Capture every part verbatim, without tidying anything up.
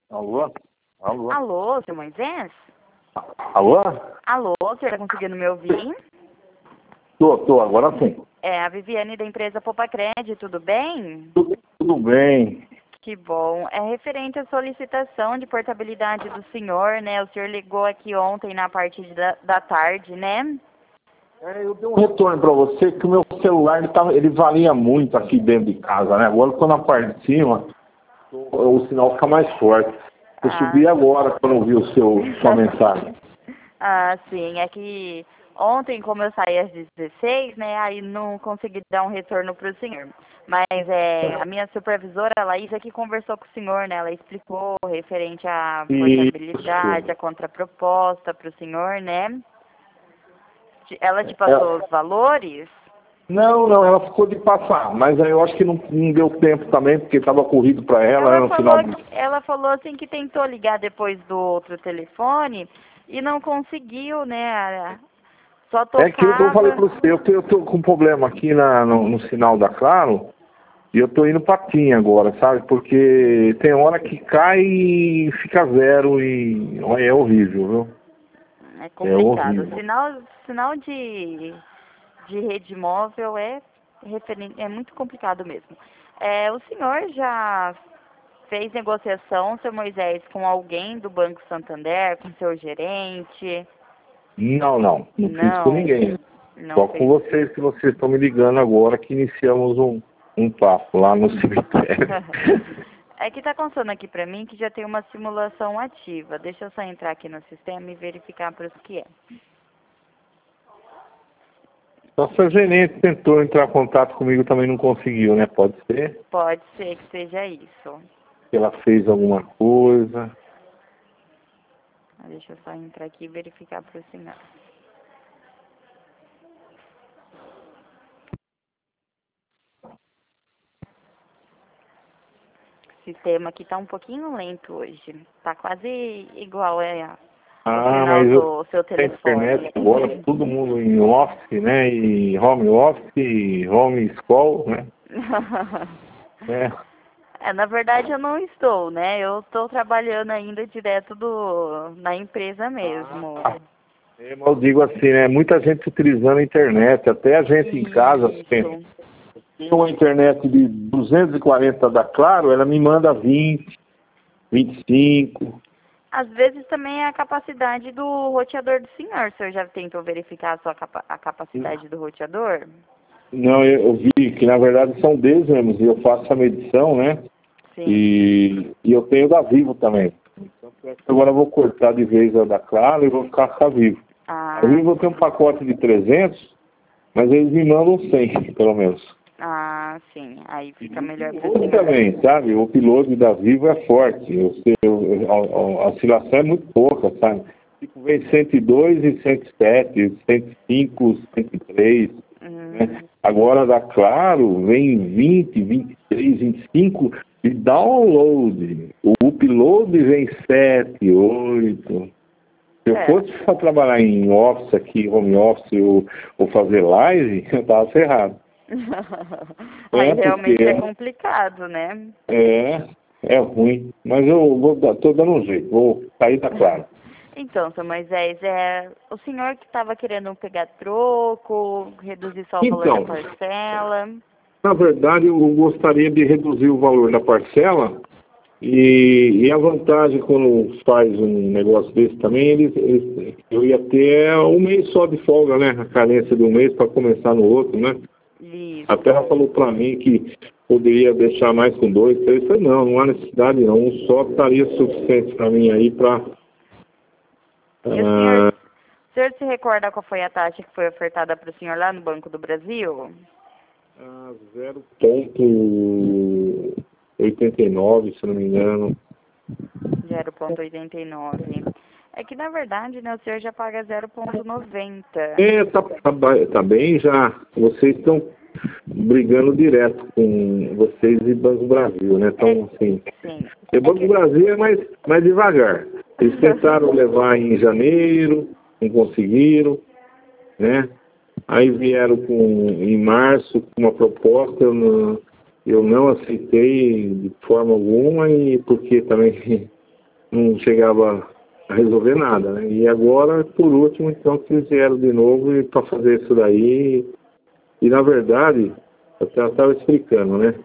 Alô? Alô? Alô, seu Moisés? Alô? Alô, o senhor tá conseguindo me ouvir? Tô, tô, agora sim. É a Viviane da empresa Poupa Crédito, tudo bem? Tudo, tudo bem. Que bom. É referente à solicitação de portabilidade do senhor, né? O senhor ligou aqui ontem na parte da, da tarde, né? É, eu dei um retorno para você que o meu celular ele, tava, ele valia muito aqui dentro de casa, né? Agora quando na parte de cima, o, o sinal fica mais forte. Eu Ah, subi agora quando eu vi o seu, sua mensagem. ah, sim. É que ontem, como eu saí às dezesseis, né? Aí não consegui dar um retorno para o senhor. Mas é, a minha supervisora, a Laís, é que conversou com o senhor, né? Ela explicou referente à portabilidade, Isso. a contraproposta para o senhor, né? Ela te passou É, os valores? não, não, ela ficou de passar, mas aí eu acho que não, não deu tempo também, porque estava corrido para ela, Ela era no final falou, do... ela falou assim que tentou ligar depois do outro telefone e não conseguiu, né? Só É aquilo que eu falei tocava. para você, eu tô, eu tô com um problema aqui na, no, no sinal da Claro, e eu tô indo pra TIM agora, sabe? Porque tem hora que cai e fica zero e olha, é horrível, viu? É É complicado. horrível. Sinal, sinal de, de rede móvel é, referen- é muito complicado mesmo. É, o senhor já fez negociação, seu Moisés, com alguém do Banco Santander, com seu gerente? Não, não, não fiz com Não, ninguém. não Só com fez. vocês que vocês estão me ligando agora que iniciamos um, um papo lá no cemitério. É que tá constando aqui pra mim que já tem uma simulação ativa. Deixa eu só entrar aqui no sistema e verificar para o que é. Nossa gerente tentou entrar em contato comigo, também não conseguiu, né? Pode ser Pode ser que seja isso. que ela fez alguma coisa. Deixa eu só entrar aqui e verificar para o senhor. O sistema aqui tá um pouquinho lento hoje. Tá quase igual é o Ah, sinal mas eu do seu tenho telefone. internet agora, todo mundo em office, né? E home office, e home school, né? É, É, na verdade eu não estou, né? Eu estou trabalhando ainda direto do, na empresa mesmo. é, mas eu digo assim, né? Muita gente utilizando a internet, até a gente em casa tem, Isso. tem uma internet de duzentos e quarenta da Claro, ela me manda vinte, vinte e cinco. Às vezes também é a capacidade do roteador do senhor. O senhor já tentou verificar a sua capa a capacidade do roteador? Não, eu, eu vi que na verdade são deles mesmo, e eu faço a medição, né? Sim. E, e eu tenho da Vivo também. Então, agora eu vou cortar de vez a da Claro e vou ficar com a Vivo. A Ah, Vivo tem um pacote de trezentos, mas eles me mandam cem, pelo menos. ah, sim. Aí E fica o melhor para o piloto senhor. também, sabe? O piloto da Vivo é forte. Eu sei, eu- a, a oscilação é muito pouca, sabe? Tipo, vem cento e dois e cento e sete, cento e cinco, cento e três, né? Hum, Agora da Claro vem vinte, vinte e três, vinte e cinco de download. O upload vem sete, oito. Se eu é. fosse para trabalhar em office aqui, home office ou, ou fazer live, eu tava ferrado. Aí É, porque realmente é complicado, né? é, é ruim. Mas eu vou, dar- tô dando um jeito, vou sair da Claro. Então, seu Moisés, é o senhor que estava querendo pegar troco, reduzir só o valor da Então, parcela. na verdade, eu gostaria de reduzir o valor da parcela e, e a vantagem quando faz um negócio desse também, eles, eles, eu ia ter um mês só de folga, né? A carência de um mês para começar no outro, né? Até ela Isso. falou para mim que poderia deixar mais com dois, três. Eu falei, não, não há necessidade não. Um só estaria suficiente para mim aí para... E o senhor, Uh, o senhor se recorda qual foi a taxa que foi ofertada para o senhor lá no Banco do Brasil? zero vírgula oitenta e nove, se não me engano. zero vírgula oitenta e nove. É que, na verdade, né, o senhor já paga zero vírgula noventa. É, tá, tá, ba- tá bem já. Vocês estão brigando direto com vocês e Banco do Brasil, né? É, Então, assim, sim. o É Banco do que... Brasil é mais, mais devagar. Eles tentaram levar em janeiro, não conseguiram, né? Aí vieram com, em março com uma proposta, eu não, eu não aceitei de forma alguma, e porque também não chegava a resolver nada, né? E agora, por último, então, que eles vieram de novo para fazer isso daí. E, na verdade, eu estava explicando, né?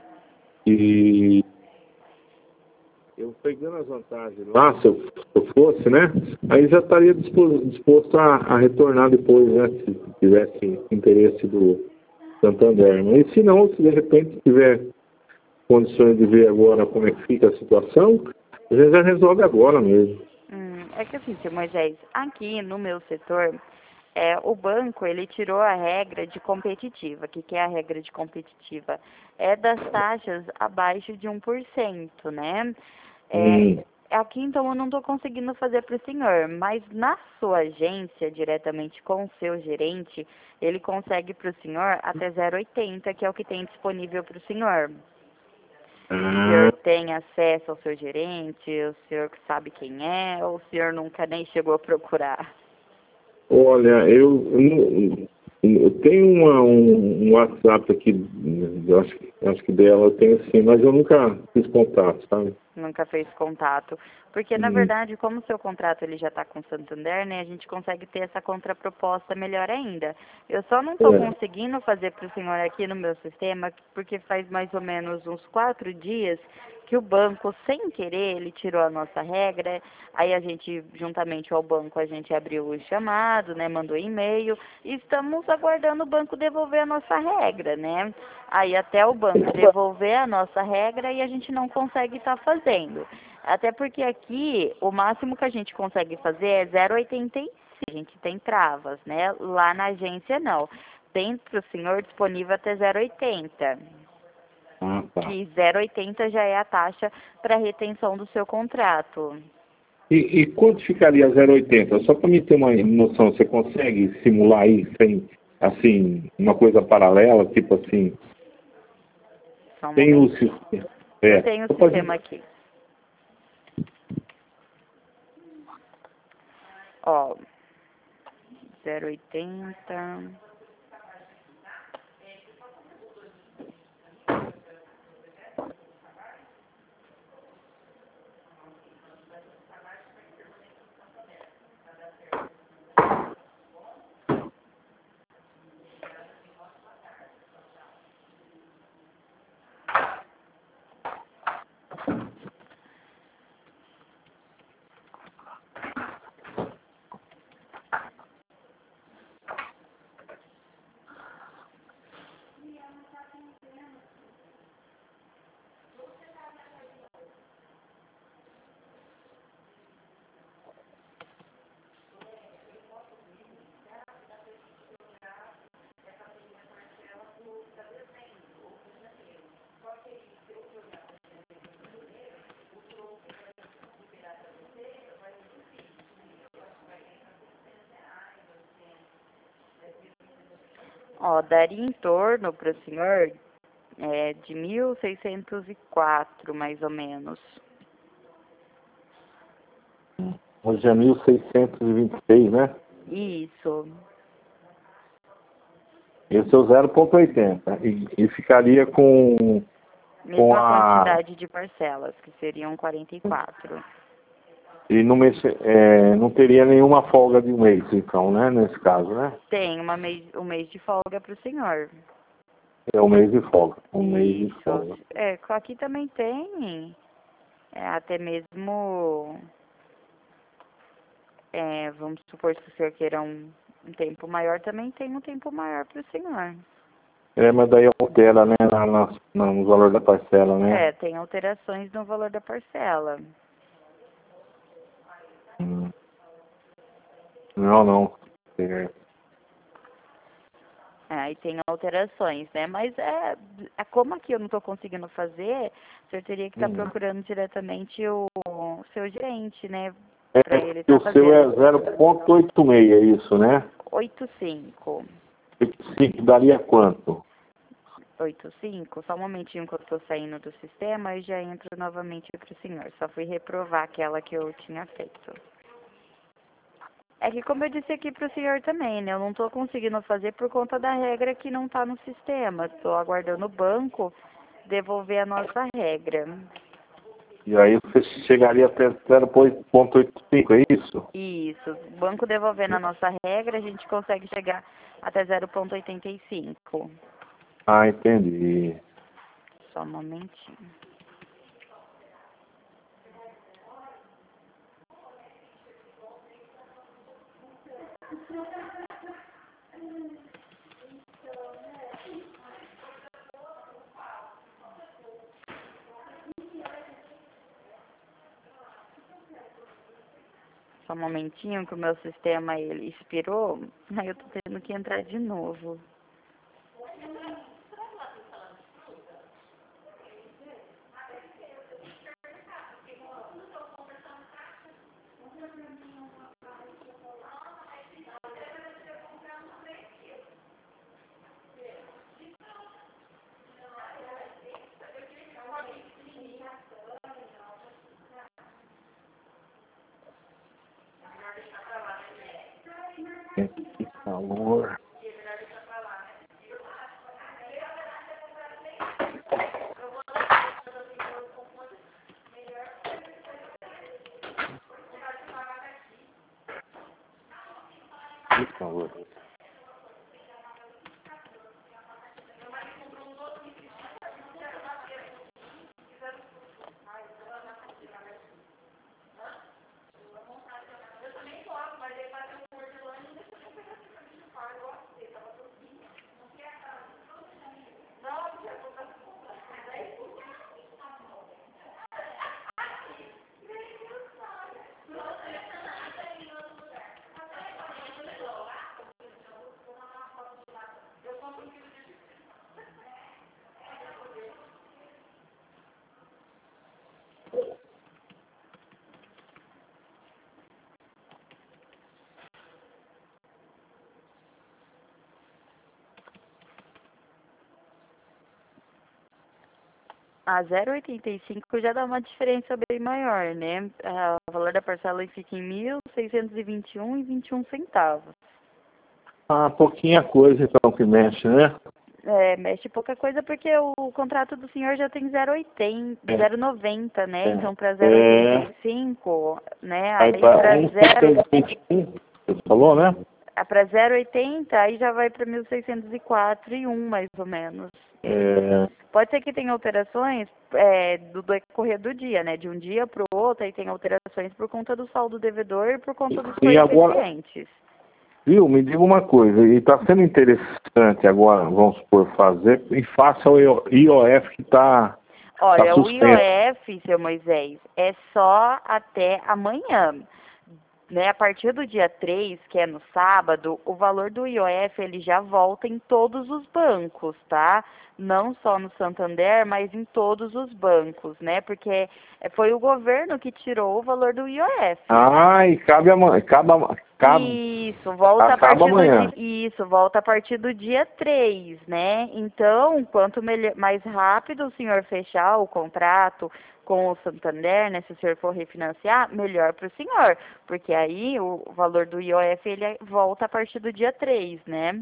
E eu pegando as vantagens lá, se eu, se eu fosse, né? Aí já estaria disposto, disposto a, a retornar depois, né? Se tivesse interesse do Santander. Mas se não, se de repente tiver condições de ver agora como é que fica a situação, a gente já resolve agora mesmo. Hum, é que assim, seu Moisés, aqui no meu setor, é, o banco, ele tirou a regra de competitiva. O que, que é a regra de competitiva? É das taxas abaixo de um por cento, né? É, Hum. aqui, então, eu não estou conseguindo fazer para o senhor, mas na sua agência, diretamente com o seu gerente, ele consegue para o senhor até zero vírgula oitenta, que é o que tem disponível para o senhor. O senhor Ah, tem acesso ao seu gerente, o senhor sabe quem é, ou o senhor nunca nem chegou a procurar? olha, eu, eu, eu tenho uma, um, um WhatsApp aqui, eu acho, acho que dela eu tenho sim, mas eu nunca fiz contato, sabe? Nunca fez contato. Porque, na Hum. verdade, como o seu contrato ele já está com o Santander, né, a gente consegue ter essa contraproposta melhor ainda. Eu só não estou É. conseguindo fazer para o senhor aqui no meu sistema, porque faz mais ou menos uns quatro dias que o banco, sem querer, ele tirou a nossa regra. Aí a gente, juntamente ao banco, a gente abriu o chamado, né, mandou e-mail, e estamos aguardando o banco devolver a nossa regra, né? Aí até o banco devolver a nossa regra e a gente não consegue estar fazendo. Até porque aqui o máximo que a gente consegue fazer é zero vírgula oitenta e cinco. A gente tem travas, né? Lá na agência não. Tem para o senhor disponível até zero vírgula oitenta. Ah, tá. Que zero vírgula oitenta já é a taxa para retenção do seu contrato. E, e quanto ficaria zero vírgula oitenta? Só para me ter uma noção, você consegue simular aí sem, assim, uma coisa paralela, tipo assim, Só um tem o momentinho. sistema. Eu É, tenho o só pra sistema gente- aqui. Ó, zero vírgula oitenta. Ó, daria em torno para o senhor é, de mil seiscentos e quatro, mais ou menos. hoje é mil seiscentos e vinte e seis, né? Isso. Esse é o zero vírgula oitenta. E, e ficaria com, com Mesma a... quantidade de parcelas, que seriam quarenta e quatro. E não, mexe, é, não teria nenhuma folga de um mês, então, né? Nesse caso, né? Tem uma mês, um mês de folga para o senhor. É um mês de folga. Um mês de Isso. folga. É, aqui também tem. É, até mesmo, é, vamos supor que o senhor queira um, um tempo maior, também tem um tempo maior para o senhor. É, mas daí altera, né? Na, na, na- no valor da parcela, né? É, tem alterações no valor da parcela. Hum. Não, não. É, É, aí tem alterações, né? Mas é, é como aqui eu não estou conseguindo fazer, o senhor teria que estar hum. procurando diretamente o, o seu gerente, né? Para É, ele e estar o seu é fazendo zero vírgula oitenta e seis, é isso, né? oitenta e cinco. Sim, daria quanto? oitenta e cinco, só um momentinho que eu estou saindo do sistema e já entro novamente para o senhor. Só fui reprovar aquela que eu tinha feito. É que como eu disse aqui para o senhor também, né? Eu não estou conseguindo fazer por conta da regra que não está no sistema. Estou aguardando o banco devolver a nossa regra. E aí você chegaria até zero vírgula oitenta e cinco, é isso? Isso. O banco devolvendo a nossa regra, a gente consegue chegar até zero vírgula oitenta e cinco. Ah, entendi. Só um momentinho. Só um momentinho que o meu sistema ele expirou, aí eu tô tendo que entrar de novo. Que calor. Que calor. A zero vírgula oitenta e cinco já dá uma diferença bem maior, né? Ah, o valor da parcela fica em mil seiscentos e vinte e um e vinte e um centavos. Ah, pouquinha coisa então que mexe, né? É, mexe pouca coisa porque o contrato do senhor já tem zero vírgula oitenta, É. zero vírgula noventa, né? É. Então para zero vírgula É. oitenta e cinco, né? Aí Aí para para um zero, seiscentos e vinte e um, você falou, né? para zero vírgula oitenta, aí já vai para mil seiscentos e quatro e um mais ou menos. É. Pode ser que tenha alterações é, do decorrer do dia, né? De um dia para o outro, aí tem alterações por conta do saldo devedor e por conta dos E agora, coeficientes. viu, me diga uma coisa, e está sendo interessante agora, vamos supor, fazer, e faça o I O F que está Olha, tá o suspenso. I O F, seu Moisés, é só até amanhã. Né, a partir do dia três, que é no sábado, o valor do I O F ele já volta em todos os bancos, tá? Não só no Santander, mas em todos os bancos, né? Porque foi o governo que tirou o valor do I O F. Ah, e cabe amanhã, acaba, cabe, Isso, volta a acaba partir do amanhã. dia, isso, volta a partir do dia três, né? Então, quanto melhor, mais rápido o senhor fechar o contrato com o Santander, né, se o senhor for refinanciar, melhor para o senhor, porque aí o valor do I O F ele volta a partir do dia três, né?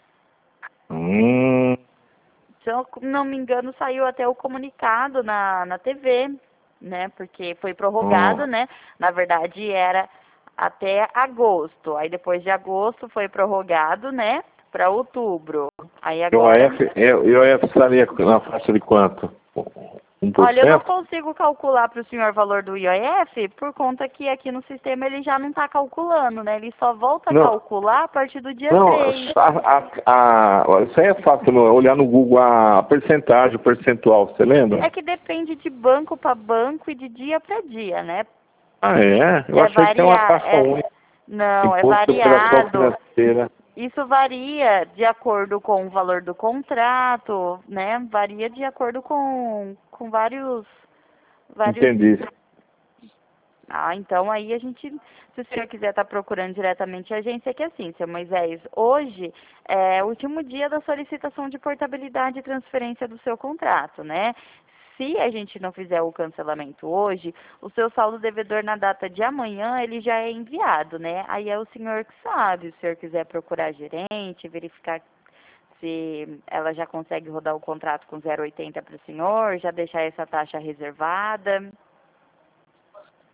Hum, Se eu não me engano, saiu até o comunicado na, na T V, né? Porque foi prorrogado, hum. né? Na verdade, era até agosto. Aí depois de agosto foi prorrogado, né? Para outubro. Aí agora. I O F, é, I O F estaria na faixa de quanto? Um por Olha, eu não cento? consigo calcular para o senhor o valor do I O F por conta que aqui no sistema ele já não está calculando, né? Ele só volta a Não, calcular a partir do dia não, três. a, a, a, isso aí é fácil, no- olhar no Google a percentagem, o percentual, você lembra? É que depende de banco para banco e de dia para dia, né? Ah, é? Eu É achei que tem uma variar, taxa é, única, não, é imposto de operação variado. financeira. Isso varia de acordo com o valor do contrato, né? Varia de acordo com, com vários, vários. Entendi. Ah, então aí a gente, se o senhor quiser estar procurando diretamente a agência, é que assim, seu Moisés, hoje é o último dia da solicitação de portabilidade e transferência do seu contrato, né? Se a gente não fizer o cancelamento hoje, o seu saldo devedor na data de amanhã, ele já é enviado, né? Aí é o senhor que sabe, se o senhor quiser procurar a gerente, verificar se ela já consegue rodar o contrato com zero vírgula oitenta para o senhor, já deixar essa taxa reservada.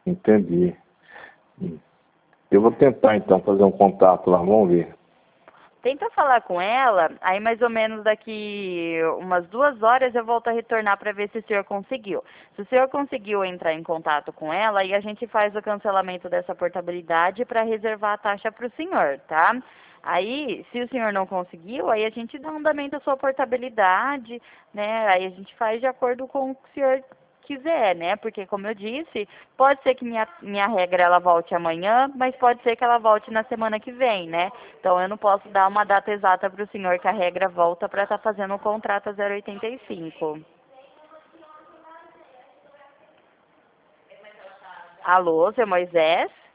Entendi. Eu vou tentar então fazer um contato lá, vamos ver. Tenta falar com ela, aí mais ou menos daqui umas duas horas eu volto a retornar para ver se o senhor conseguiu. Se o senhor conseguiu entrar em contato com ela, aí a gente faz o cancelamento dessa portabilidade para reservar a taxa para o senhor, tá? Aí, se o senhor não conseguiu, aí a gente dá andamento à sua portabilidade, né? Aí a gente faz de acordo com o que o senhor quiser, né? Porque, como eu disse, pode ser que minha, minha regra ela volte amanhã, mas pode ser que ela volte na semana que vem, né? Então, eu não posso dar uma data exata para o senhor que a regra volta para estar fazendo o contrato a zero oitenta e cinco. Alô, seu Moisés?